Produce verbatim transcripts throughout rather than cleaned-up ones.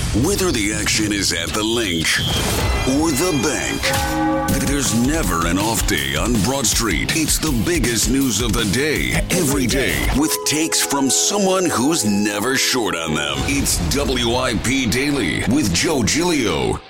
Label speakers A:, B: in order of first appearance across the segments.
A: Whether the action is at the link or the bank, there's never an off day on Broad Street. It's the biggest news of the day, every day, with takes from someone who's never short on them. It's W I P Daily with Joe Giglio.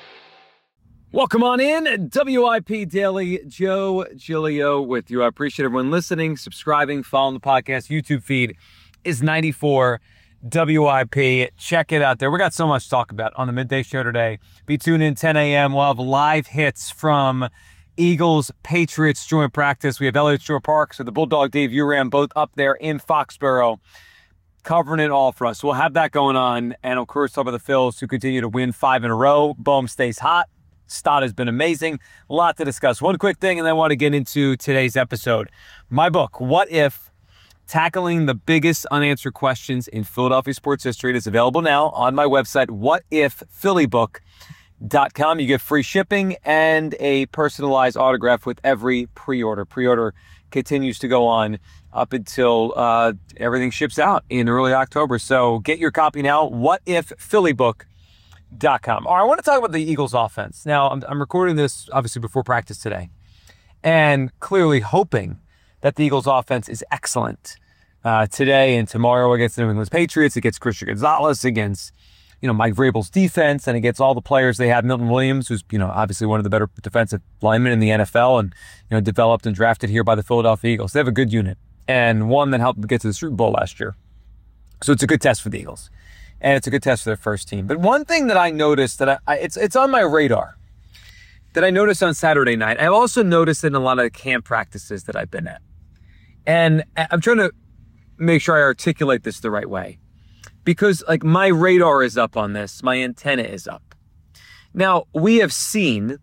B: Welcome on in, W I P Daily, Joe Giglio with you. I appreciate everyone listening, subscribing, following the podcast. YouTube feed is ninety-four W I P. Check it out there. We got so much to talk about on the midday show today. Be tuned in ten a.m. We'll have live hits from Eagles, Patriots joint practice. We have Elliott Shore Park, so the Bulldog Dave Uram both up there in Foxborough, covering it all for us. So we'll have that going on, and of course, talk about the Phils who continue to win five in a row. Bohm stays hot. Stott has been amazing. A lot to discuss. One quick thing, and then I want to get into today's episode. My book, What If? Tackling the Biggest Unanswered Questions in Philadelphia Sports History. It is available now on my website, what if philly book dot com. You get free shipping and a personalized autograph with every pre-order. Pre-order continues to go on up until uh, everything ships out in early October. So get your copy now, what if philly book dot com. All right, I want to talk about the Eagles offense. Now, I'm, I'm recording this obviously before practice today, and clearly hoping that the Eagles offense is excellent uh, today and tomorrow against the New England Patriots, against Christian Gonzalez, against, you know, Mike Vrabel's defense, and against all the players they have. Milton Williams, who's, you know, obviously one of the better defensive linemen in the N F L, and, you know, developed and drafted here by the Philadelphia Eagles. They have a good unit, and one that helped them get to the Super Bowl last year. So it's a good test for the Eagles, and it's a good test for their first team. But one thing that I noticed that I, I it's it's on my radar that I noticed on Saturday night, I've also noticed in a lot of the camp practices that I've been at. And I'm trying to make sure I articulate this the right way, because like my radar is up on this, my antenna is up. Now, we have seen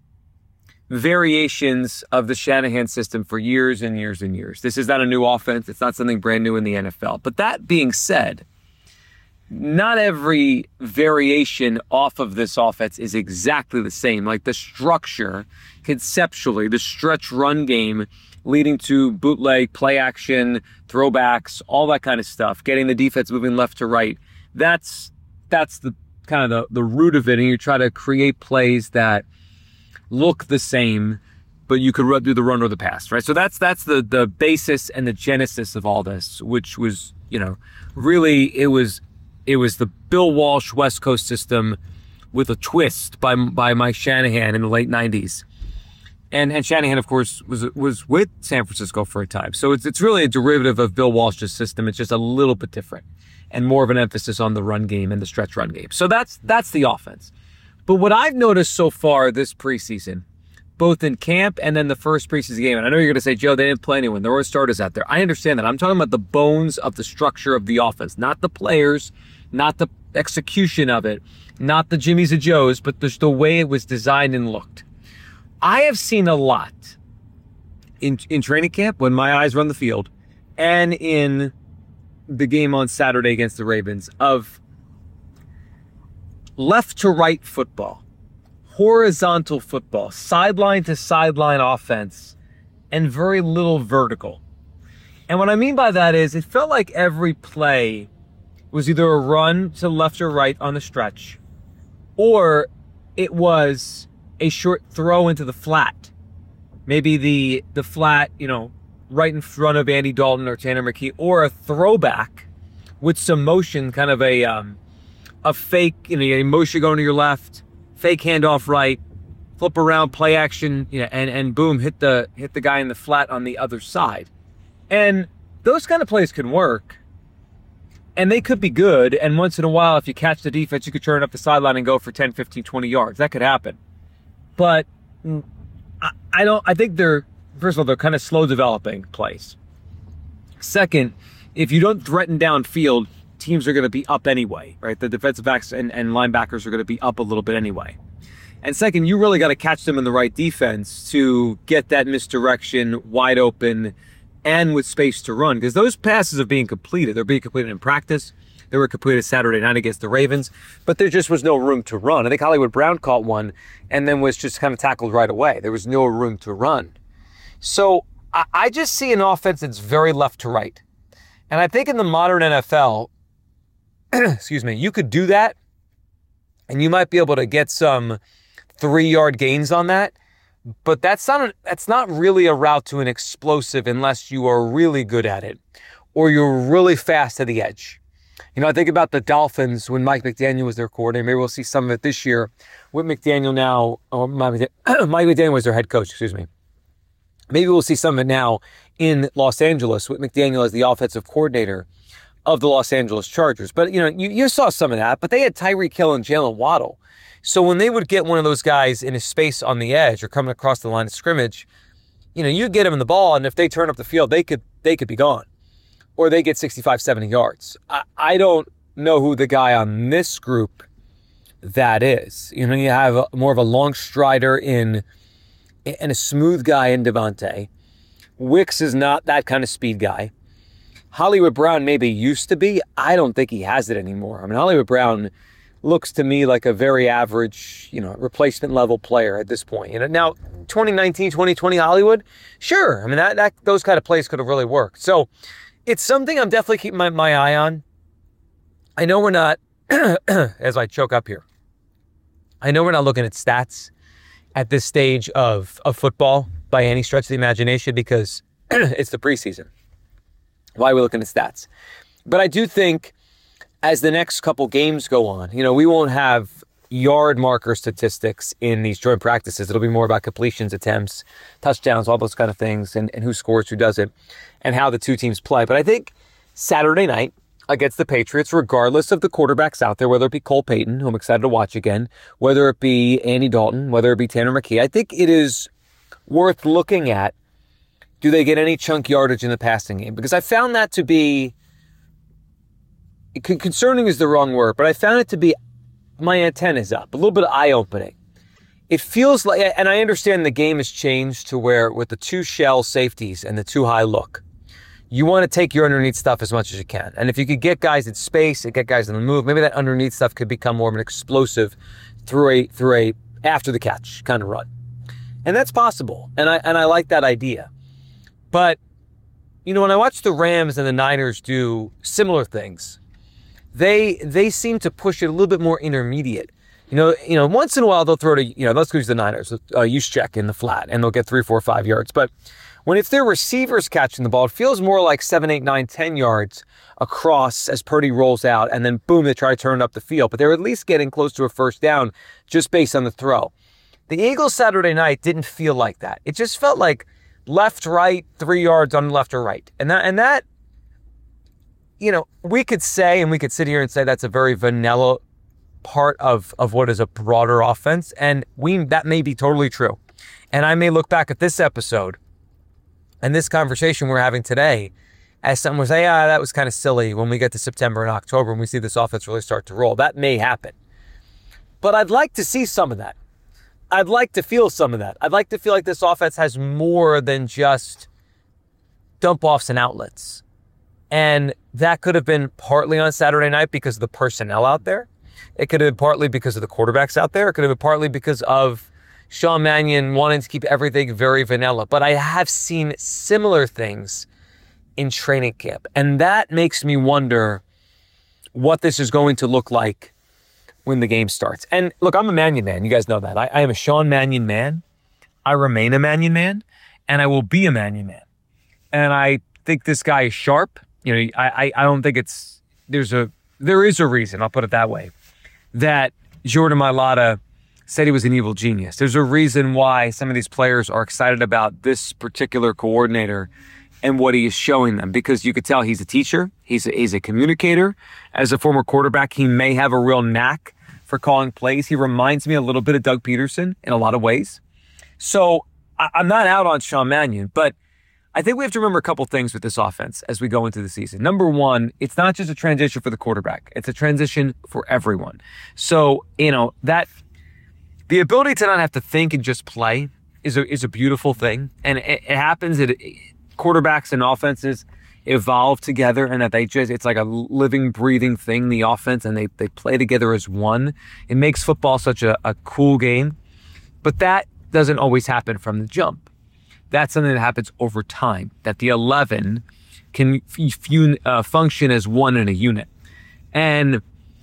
B: variations of the Shanahan system for years and years and years. This is not a new offense. It's not something brand new in the N F L. But that being said, not every variation off of this offense is exactly the same. Like the structure, conceptually, the stretch run game leading to bootleg, play action, throwbacks, all that kind of stuff, getting the defense moving left to right. That's that's the kind of the, the root of it, and you try to create plays that look the same, but you could run, do the run or the pass, right? So that's that's the the basis and the genesis of all this, which was, you know, really it was it was the Bill Walsh West Coast system with a twist by by Mike Shanahan in the late nineties. And and Shanahan, of course, was was with San Francisco for a time. So it's it's really a derivative of Bill Walsh's system. It's just a little bit different and more of an emphasis on the run game and the stretch run game. So that's that's the offense. But what I've noticed so far this preseason, both in camp and then the first preseason game, and I know you're going to say, Joe, they didn't play anyone. There were starters out there. I understand that. I'm talking about the bones of the structure of the offense, not the players, not the execution of it, not the Jimmys and Joes, but just the way it was designed and looked. I have seen a lot in in training camp when my eyes run the field and in the game on Saturday against the Ravens of left to right football, horizontal football, sideline to sideline offense, and very little vertical. And what I mean by that is it felt like every play was either a run to left or right on the stretch, or it was a short throw into the flat. Maybe the the flat, you know, right in front of Andy Dalton or Tanner McKee, or a throwback with some motion, kind of a um, a fake, you know, a motion going to your left, fake handoff right, flip around, play action, you know, and, and boom, hit the hit the guy in the flat on the other side. And those kind of plays can work. And they could be good. And once in a while, if you catch the defense, you could turn up the sideline and go for ten, fifteen, twenty yards. That could happen. But I, I don't, I think they're, first of all, they're kind of slow developing plays. Second, if you don't threaten downfield, teams are going to be up anyway, right? The defensive backs and, and linebackers are going to be up a little bit anyway. And second, you really got to catch them in the right defense to get that misdirection wide open and with space to run, because those passes are being completed. They're being completed in practice. They were completed Saturday night against the Ravens, but there just was no room to run. I think Hollywood Brown caught one and then was just kind of tackled right away. There was no room to run. So I, I just see an offense that's very left to right. And I think in the modern N F L, excuse me, you could do that And you might be able to get some three-yard gains on that, but that's not a, that's not really a route to an explosive unless you are really good at it or you're really fast to the edge. You know, I think about the Dolphins when Mike McDaniel was their coordinator. Maybe we'll see some of it this year with McDaniel now. Or Mike McDaniel was their head coach, excuse me. Maybe we'll see some of it now in Los Angeles with McDaniel as the offensive coordinator of the Los Angeles Chargers. But, you know, you, you saw some of that, but they had Tyreek Hill and Jalen Waddle. So when they would get one of those guys in a space on the edge or coming across the line of scrimmage, you know, you get them in the ball, and if they turn up the field, they could they could be gone. Or they get sixty-five, seventy yards. I, I don't know who the guy on this group that is. You know, you have a, more of a long strider in and a smooth guy in Devontae. Wicks is not that kind of speed guy. Hollywood Brown maybe used to be. I don't think he has it anymore. I mean, Hollywood Brown looks to me like a very average, you know, replacement level player at this point. You know, now twenty nineteen, twenty twenty Hollywood, sure. I mean, that, that those kind of plays could have really worked. So it's something I'm definitely keeping my, my eye on. I know we're not, as I choke up here, I know we're not looking at stats at this stage of, of football by any stretch of the imagination because it's the preseason. Why are we looking at stats? But I do think as the next couple games go on, you know, we won't have yard marker statistics in these joint practices. It'll be more about completions, attempts, touchdowns, all those kind of things, and, and who scores, who doesn't, and how the two teams play. But I think Saturday night against the Patriots, regardless of the quarterbacks out there, whether it be Cole Payton, who I'm excited to watch again, whether it be Andy Dalton, whether it be Tanner McKee, I think it is worth looking at. Do they get any chunk yardage in the passing game? Because I found that to be, concerning is the wrong word, but I found it to be, my antenna's up, a little bit eye-opening. It feels like, and I understand the game has changed to where with the two shell safeties and the two high look, you want to take your underneath stuff as much as you can. And if you could get guys in space and get guys in the move, maybe that underneath stuff could become more of an explosive through a through a after the catch kind of run. And that's possible. And I and I like that idea. But, you know, when I watch the Rams and the Niners do similar things, they they seem to push it a little bit more intermediate. You know, you know, once in a while they'll throw to, you know, let's use the Niners, uh, use check in the flat, and they'll get three, four, five yards. But when if their receivers catching the ball, it feels more like seven, eight, nine, ten yards across as Purdy rolls out, and then boom, they try to turn it up the field. But they're at least getting close to a first down just based on the throw. The Eagles Saturday night didn't feel like that. It just felt like left, right, three yards on left or right. And that, and that, you know, we could say, and we could sit here and say that's a very vanilla part of, of what is a broader offense. And we, that may be totally true. And I may look back at this episode and this conversation we're having today as someone will say, ah, that was kind of silly when we get to September and October and we see this offense really start to roll. That may happen. But I'd like to see some of that. I'd like to feel some of that. I'd like to feel like this offense has more than just dump-offs and outlets. And that could have been partly on Saturday night because of the personnel out there. It could have been partly because of the quarterbacks out there. It could have been partly because of Sean Mannion wanting to keep everything very vanilla. But I have seen similar things in training camp. And that makes me wonder what this is going to look like when the game starts. And look, I'm a Mannion man. You guys know that. I, I am a Sean Mannion man. I remain a Mannion man. And I will be a Mannion man. And I think this guy is sharp. You know, I, I, I don't think it's, there's a, there is a reason, I'll put it that way, that Jordan Mailata said he was an evil genius. There's a reason why some of these players are excited about this particular coordinator and what he is showing them, because you could tell he's a teacher, he's a, he's a communicator. As a former quarterback, he may have a real knack for calling plays. He reminds me a little bit of Doug Peterson in a lot of ways. So I, I'm not out on Sean Mannion, but I think we have to remember a couple things with this offense as we go into the season. Number one, it's not just a transition for the quarterback. It's a transition for everyone. So, you know, that the ability to not have to think and just play is a, is a beautiful thing. And it, it happens that quarterbacks and offenses evolve together and that they just, it's like a living, breathing thing, the offense, and they, they play together as one. It makes football such a, a cool game. But that doesn't always happen from the jump. That's something that happens over time, that the eleven can f- f- uh, function as one in a unit. And,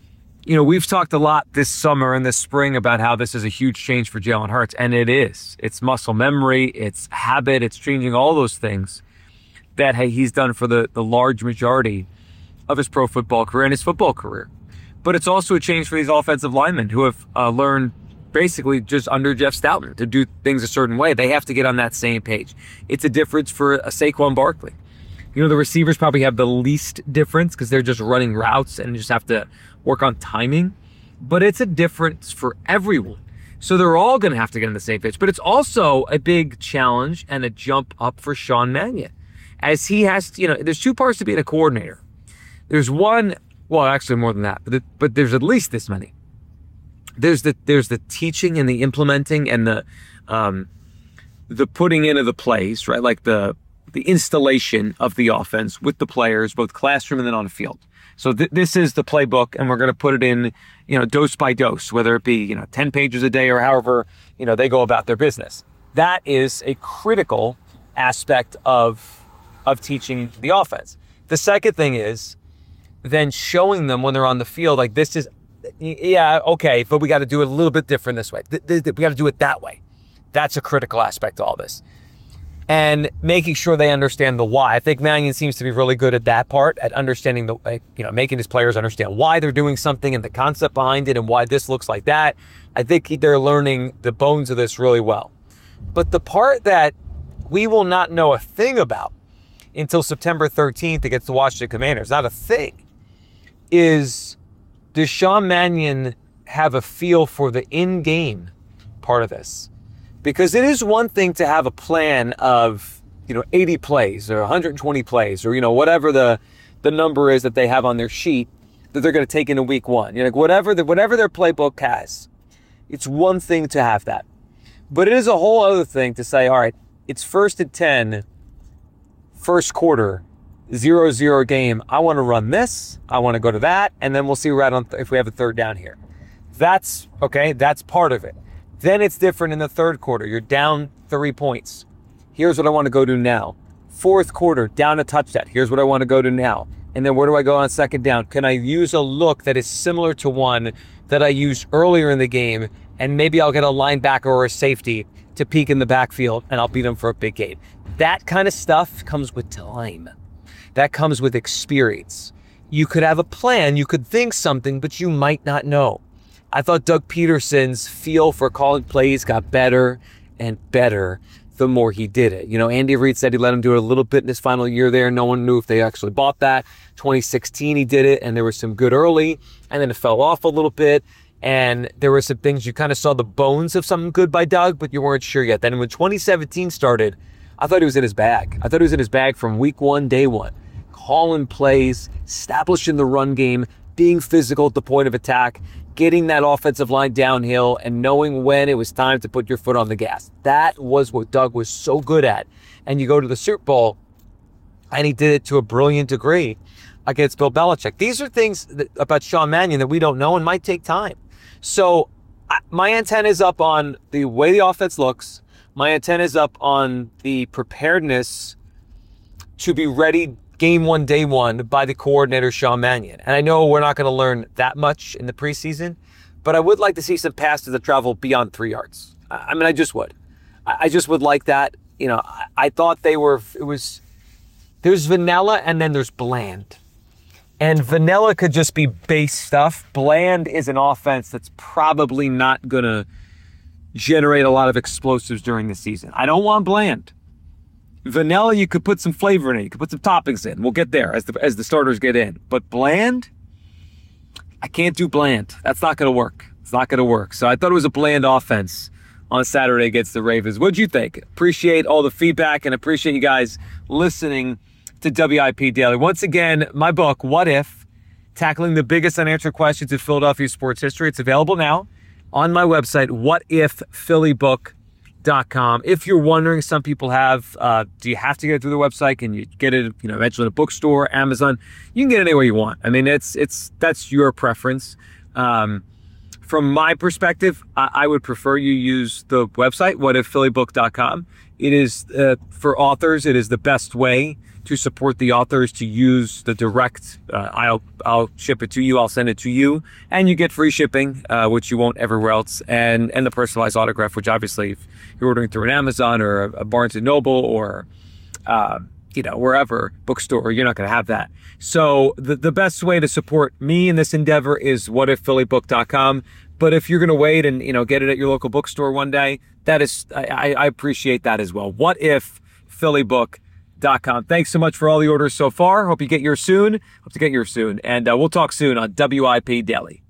B: you know, we've talked a lot this summer and this spring about how this is a huge change for Jalen Hurts, and it is. It's muscle memory, it's habit, it's changing all those things that hey, he's done for the, the large majority of his pro football career and his football career. But it's also a change for these offensive linemen who have uh, learned basically just under Jeff Stoutland to do things a certain way. They have to get on that same page. It's a difference for a Saquon Barkley. You know, the receivers probably have the least difference because they're just running routes and just have to work on timing. But it's a difference for everyone. So they're all going to have to get on the same page. But it's also a big challenge and a jump up for Sean Mannion. As he has to, you know, there's two parts to being a coordinator. There's one, well, actually more than that, but, it, but there's at least this many. There's the there's the teaching and the implementing and the um, the putting in of the plays, right? Like the the installation of the offense with the players, both classroom and then on the field. So th- this is the playbook, and we're going to put it in, you know, dose by dose, whether it be, you know, ten pages a day or however, you know, they go about their business. That is a critical aspect of of teaching the offense. The second thing is then showing them when they're on the field, like this is, yeah, okay, but we got to do it a little bit different this way. Th- th- th- we got to do it that way. That's a critical aspect to all this. And making sure they understand the why. I think Mannion seems to be really good at that part, at understanding the, like, you know, making his players understand why they're doing something and the concept behind it and why this looks like that. I think they're learning the bones of this really well. But the part that we will not know a thing about until September thirteenth against the Washington Commanders, not a thing, is does Sean Mannion have a feel for the in-game part of this? Because it is one thing to have a plan of, you know, eighty plays or one hundred twenty plays or, you know, whatever the the number is that they have on their sheet that they're going to take into week one. You know, like whatever the, whatever their playbook has, it's one thing to have that. But it is a whole other thing to say, all right, it's first and ten, first quarter, zero zero game. I want to run this. I want to go to that. And then we'll see right on th- if we have a third down here. That's, okay, that's part of it. Then it's different in the third quarter. You're down three points. Here's what I want to go to now. Fourth quarter, down a touchdown. Here's what I want to go to now. And then where do I go on second down? Can I use a look that is similar to one that I used earlier in the game? And maybe I'll get a linebacker or a safety to peek in the backfield and I'll beat them for a big gain. That kind of stuff comes with time. That comes with experience. You could have a plan, you could think something, but you might not know. I thought Doug Peterson's feel for calling plays got better and better the more he did it. You know, Andy Reid said he let him do it a little bit in his final year there. No one knew if they actually bought that. twenty sixteen, he did it, and there was some good early, and then it fell off a little bit. And there were some things you kind of saw the bones of something good by Doug, but you weren't sure yet. Then when twenty seventeen started, I thought he was in his bag. I thought he was in his bag from week one, day one. Calling plays, establishing the run game, being physical at the point of attack, getting that offensive line downhill, and knowing when it was time to put your foot on the gas. That was what Doug was so good at. And you go to the Super Bowl, and he did it to a brilliant degree against Bill Belichick. These are things that, about Sean Mannion that we don't know and might take time. So I, my antenna is up on the way the offense looks. My antenna is up on the preparedness to be ready game one, day one by the coordinator, Sean Mannion. And I know we're not going to learn that much in the preseason, but I would like to see some passes that travel beyond three yards. I mean, I just would. I just would like that. You know, I, I thought they were, it was, there's vanilla and then there's bland. And vanilla could just be base stuff. Bland is an offense that's probably not going to generate a lot of explosives during the season. I don't want bland. Vanilla, you could put some flavor in it. You could put some toppings in. We'll get there as the as the starters get in. But bland, I can't do bland. That's not going to work. It's not going to work. So I thought it was a bland offense on Saturday against the Ravens. What'd you think? Appreciate all the feedback and appreciate you guys listening to W I P Daily. Once again, my book, What If? Tackling the Biggest Unanswered Questions in Philadelphia Sports History. It's available now on my website, what if philly book dot com. If you're wondering, some people have, uh, do you have to get it through the website? Can you get it, you know, eventually in a bookstore, Amazon? You can get it anywhere you want. I mean, it's, it's, that's your preference. Um, from my perspective, I, I would prefer you use the website, what if philly book dot com. It is, uh, for authors, it is the best way to support the authors, to use the direct, uh, I'll I'll ship it to you, I'll send it to you, and you get free shipping, uh, which you won't everywhere else, and and the personalized autograph, which obviously if you're ordering through an Amazon or a, a Barnes and Noble or uh, you know, wherever, bookstore, you're not going to have that. So the, the best way to support me in this endeavor is what if philly book dot com. But if you're going to wait and, you know, get it at your local bookstore one day, that is, I, I appreciate that as well. what if philly book dot com. Thanks so much for all the orders so far. Hope you get yours soon. Hope to get yours soon. And uh, we'll talk soon on W I P Daily.